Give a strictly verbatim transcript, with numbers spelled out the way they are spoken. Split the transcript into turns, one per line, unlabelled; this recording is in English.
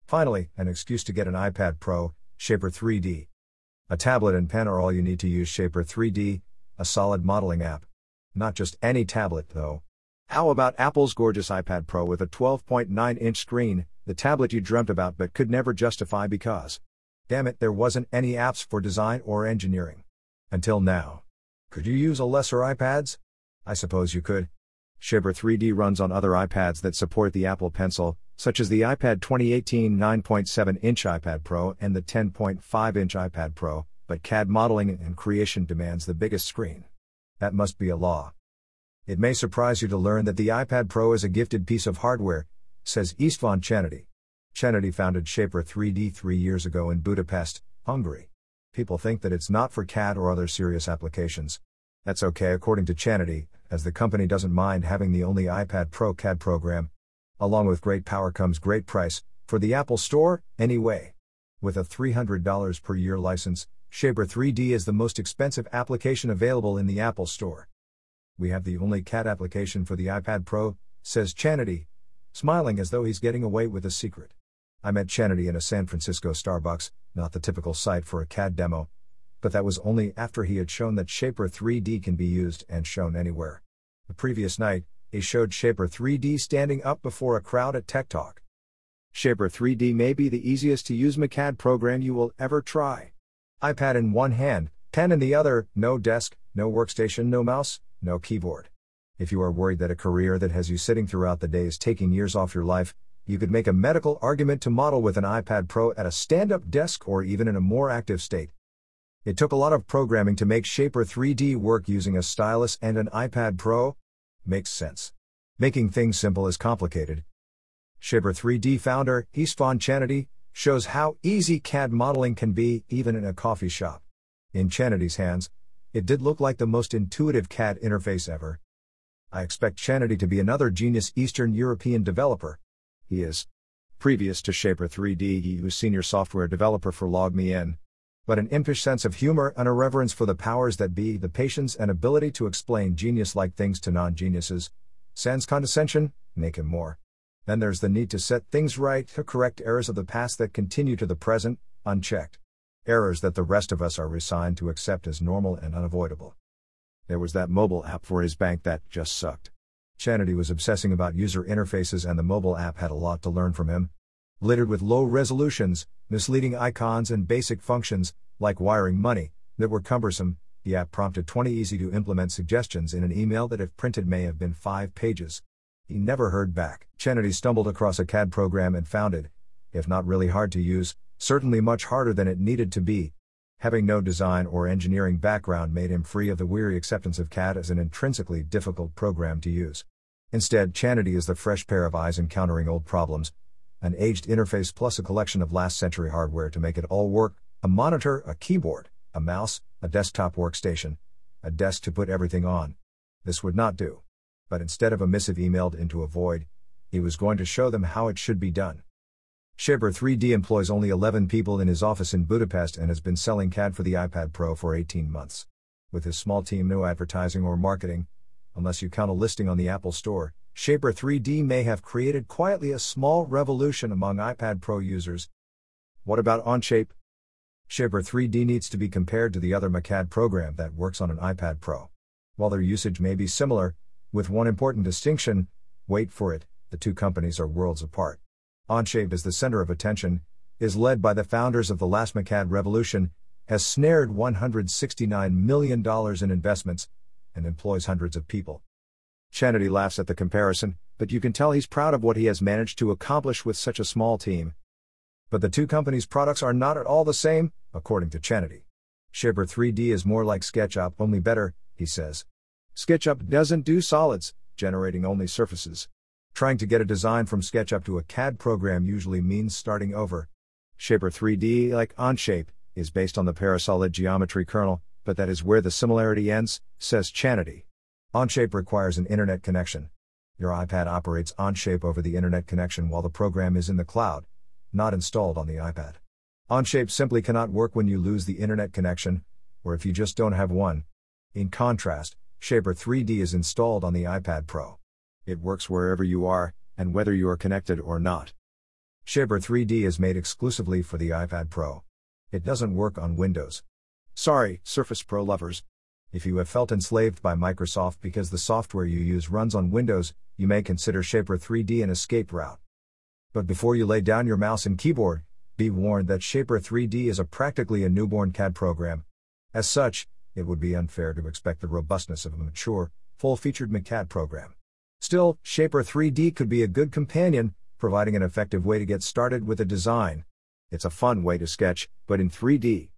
Finally, an excuse to get an iPad Pro, Shaper three D. A tablet and pen are all you need to use Shaper three D, a solid modeling app. Not just any tablet, though. How about Apple's gorgeous iPad Pro with a twelve point nine inch screen, the tablet you dreamt about but could never justify because, damn it, there wasn't any apps for design or engineering. Until now. Could you use a lesser iPads? I suppose you could. Shaper three D runs on other iPads that support the Apple Pencil, such as the iPad twenty eighteen nine point seven inch iPad Pro and the ten point five inch iPad Pro, but C A D modeling and creation demands the biggest screen. That must be a law. It may surprise you to learn that the iPad Pro is a gifted piece of hardware, says István Csenady. Csenady founded Shaper three D three years ago in Budapest, Hungary. People think that it's not for C A D or other serious applications. That's okay according to Csenady, as the company doesn't mind having the only iPad Pro C A D program. Along with great power comes great price, for the Apple Store, anyway. With a three hundred dollars per year license, Shaper three D is the most expensive application available in the Apple Store. We have the only C A D application for the iPad Pro, says Csenady, smiling as though he's getting away with a secret. I met Csenady in a San Francisco Starbucks, not the typical site for a C A D demo. But that was only after he had shown that Shaper three D can be used and shown anywhere. The previous night, he showed Shaper three D standing up before a crowd at Tech Talk. Shaper three D may be the easiest to use M C A D program you will ever try. iPad in one hand, pen in the other, no desk, no workstation, no mouse, no keyboard. If you are worried that a career that has you sitting throughout the day is taking years off your life, you could make a medical argument to model with an iPad Pro at a stand-up desk or even in a more active state. It took a lot of programming to make Shaper three D work using a stylus and an iPad Pro? Makes sense. Making things simple is complicated. Shaper three D founder, István Csenady, shows how easy C A D modeling can be, even in a coffee shop. In Csenady's hands, it did look like the most intuitive C A D interface ever. I expect Csenady to be another genius Eastern European developer. He is. Previous to Shaper three D, he was senior software developer for LogMeIn. But an impish sense of humor and a reverence for the powers that be, the patience and ability to explain genius-like things to non-geniuses, sans condescension, make him more. Then there's the need to set things right, to correct errors of the past that continue to the present, unchecked. Errors that the rest of us are resigned to accept as normal and unavoidable. There was that mobile app for his bank that just sucked. Csenady was obsessing about user interfaces, and the mobile app had a lot to learn from him. Littered with low resolutions, misleading icons and basic functions, like wiring money, that were cumbersome, the app prompted twenty easy-to-implement suggestions in an email that if printed may have been five pages. He never heard back. Csenady stumbled across a C A D program and found it, if not really hard to use, certainly much harder than it needed to be. Having no design or engineering background made him free of the weary acceptance of C A D as an intrinsically difficult program to use. Instead, Csenady is the fresh pair of eyes encountering old problems, an aged interface plus a collection of last-century hardware to make it all work, a monitor, a keyboard, a mouse, a desktop workstation, a desk to put everything on. This would not do. But instead of a missive emailed into a void, he was going to show them how it should be done. Shaper three D employs only eleven people in his office in Budapest and has been selling C A D for the iPad Pro for eighteen months. With his small team, no advertising or marketing, unless you count a listing on the Apple Store, Shaper three D may have created quietly a small revolution among iPad Pro users. What about Onshape? Shaper three D needs to be compared to the other M C A D program that works on an iPad Pro. While their usage may be similar, with one important distinction, wait for it, the two companies are worlds apart. Onshape is the center of attention, is led by the founders of the last M C A D revolution, has snared one hundred sixty-nine million dollars in investments, and employs hundreds of people. Csenady laughs at the comparison, but you can tell he's proud of what he has managed to accomplish with such a small team. But the two companies' products are not at all the same, according to Csenady. Shaper three D is more like SketchUp, only better, he says. SketchUp doesn't do solids, generating only surfaces. Trying to get a design from SketchUp to a C A D program usually means starting over. Shaper three D, like Onshape, is based on the Parasolid geometry kernel, but that is where the similarity ends, says Csenady. Onshape requires an internet connection. Your iPad operates Onshape over the internet connection while the program is in the cloud, not installed on the iPad. Onshape simply cannot work when you lose the internet connection, or if you just don't have one. In contrast, Shaper three D is installed on the iPad Pro. It works wherever you are, and whether you are connected or not. Shaper three D is made exclusively for the iPad Pro. It doesn't work on Windows. Sorry, Surface Pro lovers. If you have felt enslaved by Microsoft because the software you use runs on Windows, you may consider Shaper three D an escape route. But before you lay down your mouse and keyboard, be warned that Shaper three D is a practically a newborn C A D program. As such, it would be unfair to expect the robustness of a mature, full-featured M C A D program. Still, Shaper three D could be a good companion, providing an effective way to get started with a design. It's a fun way to sketch, but in three D.